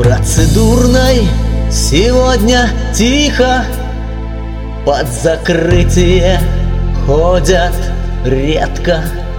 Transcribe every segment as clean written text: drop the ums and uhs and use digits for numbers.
Процедурной сегодня тихо, под закрытие ходят редко,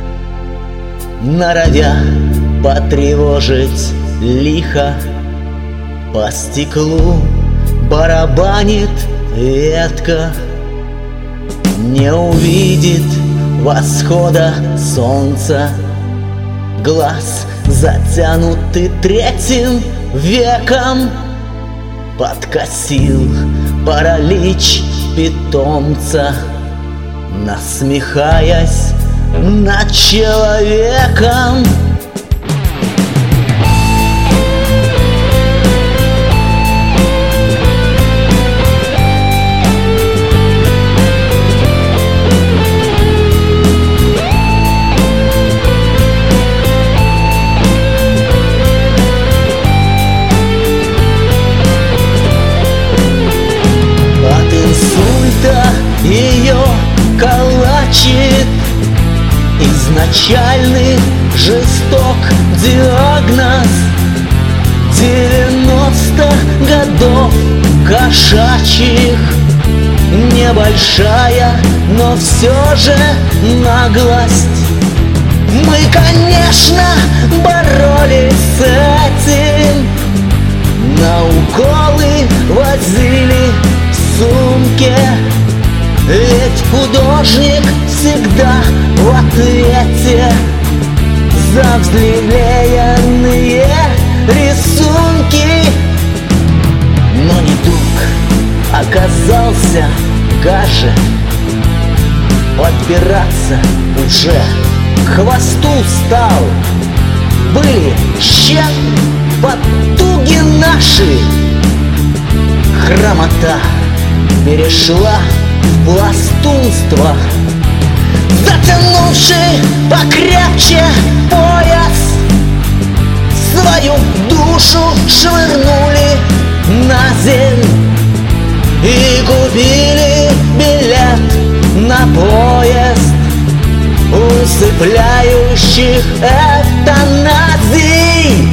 норовя потревожить лихо. По стеклу барабанит ветка, не увидит восхода солнца. Глаз затянутый третьим веком, подкосил паралич питомца, насмехаясь над человеком. Ее калачит изначальный жесток диагноз. 90 годов кошачьих, небольшая, но все же наглость. Мы, конечно, боролись с этим, на уколы возили в сумке. Ведь художник всегда в ответе за взлелеянные рисунки. Но недуг оказался гаже, подбираться уже к хвосту стал. Были ща потуги наши, хромота перешла в пластунство. Затянувший покрепче пояс, свою душу швырнули на земь и купили билет на поезд усыпляющих эвтаназий.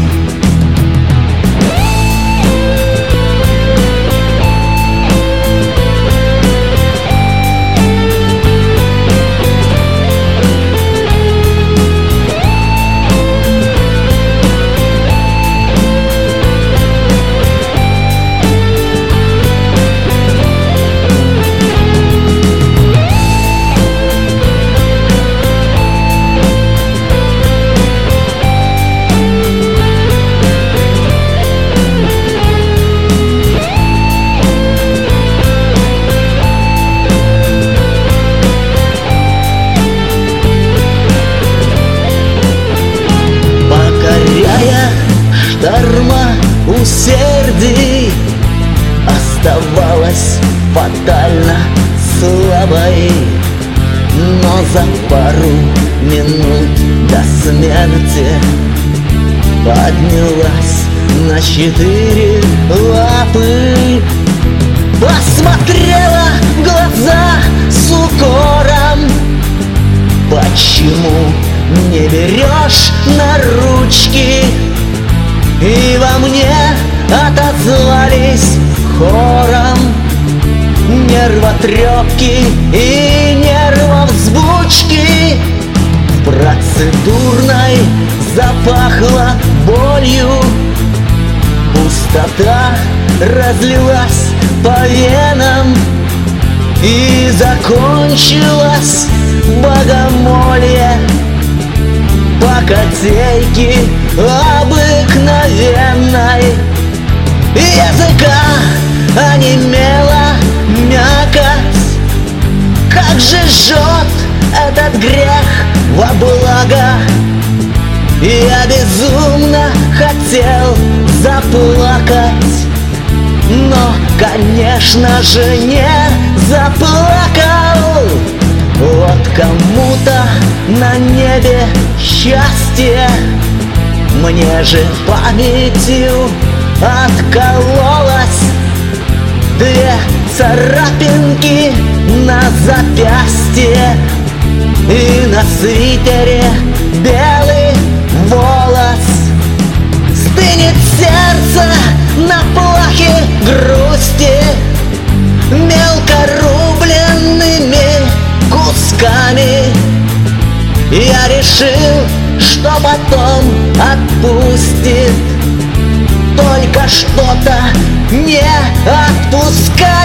Шторма усердий оставалась фатально слабой, но за пару минут до смерти поднялась на 4 лапы. Посмотрела в глаза с укором: почему не берешь на ручки? И во мне отозвались хором нервотрепки и нервовзбучки. В процедурной запахло болью, пустота разлилась по венам, и закончилось богомолье по котейке обыкновенной. Языка онемела мякоть, как же жжет этот грех во благо. Я безумно хотел заплакать, но, конечно же, не заплакал. Вот кому-то на небе счастье, мне же памятью откололась. 2 царапинки на запястье и на свитере белый волос. Стынет сердце Я решил, что потом отпустит, только что-то не отпускает.